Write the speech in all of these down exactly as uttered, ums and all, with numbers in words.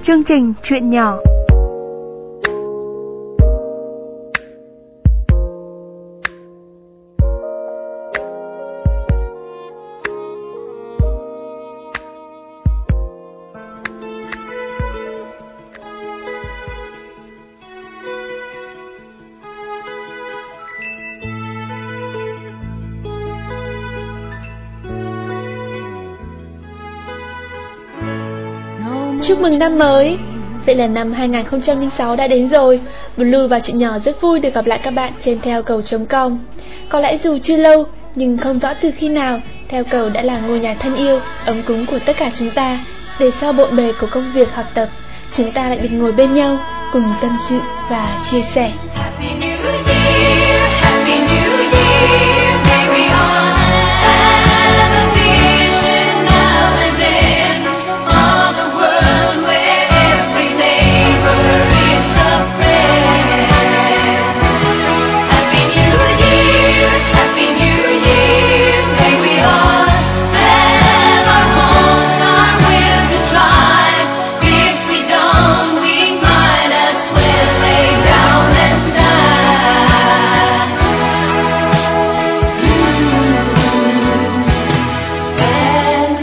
chương trình Chuyện nhỏ. Chúc mừng năm mới! Vậy là năm hai không không sáu đã đến rồi. Blue và Chuyện nhỏ rất vui được gặp lại các bạn trên theo cầu chấm com. Có lẽ dù chưa lâu, nhưng không rõ từ khi nào, theo cầu đã là ngôi nhà thân yêu, ấm cúng của tất cả chúng ta. Để sau bộn bề của công việc học tập, chúng ta lại được ngồi bên nhau, cùng tâm sự và chia sẻ. Happy New Year, Happy New Year, may we all have a vision now and then of the world where every neighbor is a friend. Happy New Year, Happy New Year, may we all have our homes somewhere to try. If we don't, we might as well lay down and die. And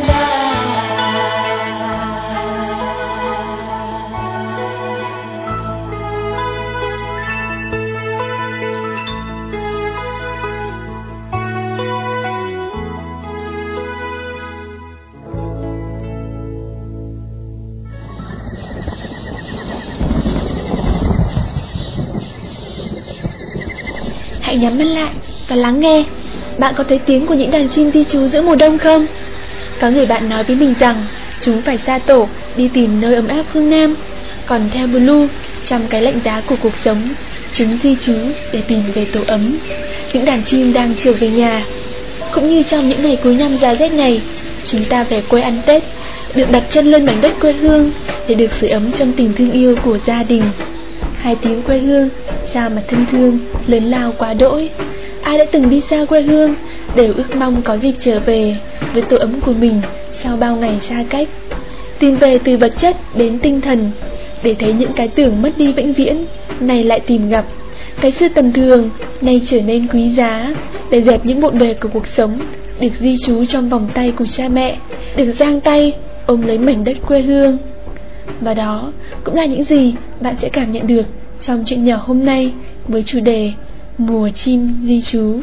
hãy nhắm mắt lại và lắng nghe. Bạn có thấy tiếng của những đàn chim di trú giữa mùa đông không? Có người bạn nói với mình rằng chúng phải xa tổ đi tìm nơi ấm áp phương Nam. Còn theo Blue, trong cái lạnh giá của cuộc sống, chúng di trú để tìm về tổ ấm. Những đàn chim đang trở về nhà. Cũng như trong những ngày cuối năm giá rét này, chúng ta về quê ăn Tết, được đặt chân lên mảnh đất quê hương để được sưởi ấm trong tình thương yêu của gia đình. Hai tiếng quê hương, sao mà thân thương, lớn lao quá đỗi. Ai đã từng đi xa quê hương đều ước mong có dịp trở về với tổ ấm của mình sau bao ngày xa cách. Tìm về từ vật chất đến tinh thần, để thấy những cái tưởng mất đi vĩnh viễn này lại tìm gặp. Cái xưa tầm thường nay trở nên quý giá, để dẹp những bộn bề của cuộc sống, được di trú trong vòng tay của cha mẹ, được giang tay ôm lấy mảnh đất quê hương. Và đó cũng là những gì bạn sẽ cảm nhận được trong Chuyện nhỏ hôm nay với chủ đề Mùa chim di trú.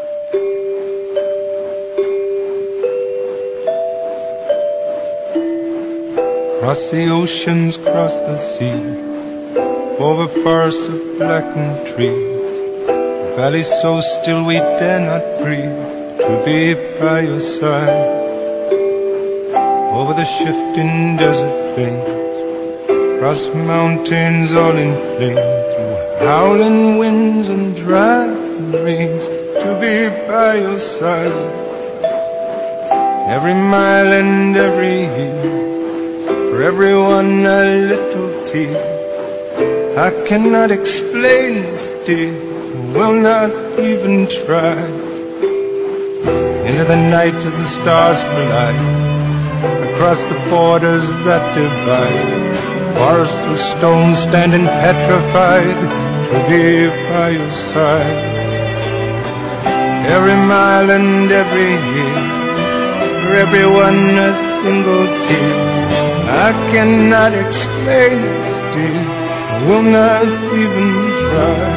Cross the oceans, cross the seas, over forests of blackened trees, valleys so still we dare not breathe, to be by your side. Over the shifting desert plains, across mountains all in flames, through howling winds and driving rains, to be by your side. Every mile and every year, for everyone a little tear. I cannot explain this, dear, will not even try. Into the night as the stars collide, across the borders that divide, forest through stone standing petrified, to be by your side. Every mile and every year, for everyone a single tear. I cannot explain this, dear, I will not even try.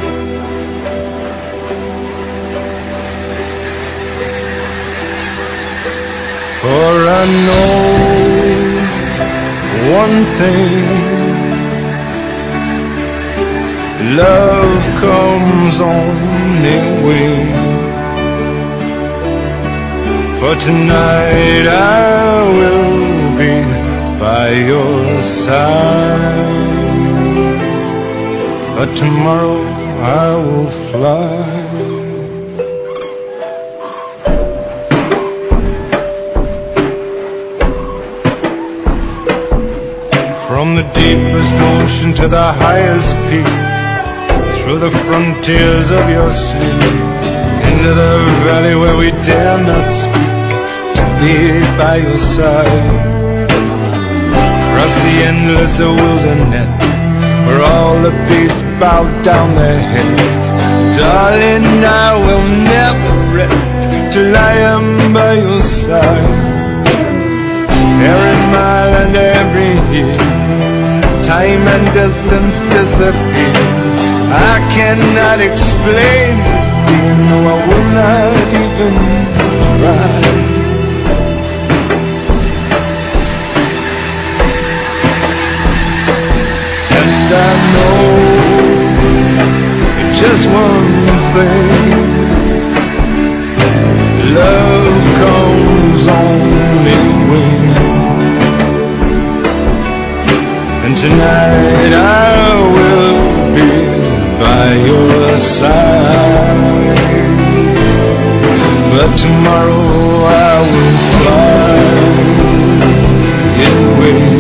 For I know one thing, love comes on its wing. For tonight I will be by your side, but tomorrow I will fly. From the deepest ocean to the highest peak, through the frontiers of your sleep, into the valley where we dare not speak, to be by your side. Across the endless wilderness where all the beasts bow down their heads. Darling, I will never rest till I am by your side. Every mile and every year, time and distance disappear. I cannot explain this fear, no, I will not even try. And I know just one thing, love comes on its wings. And tonight I will be by your side, but tomorrow I will fly away.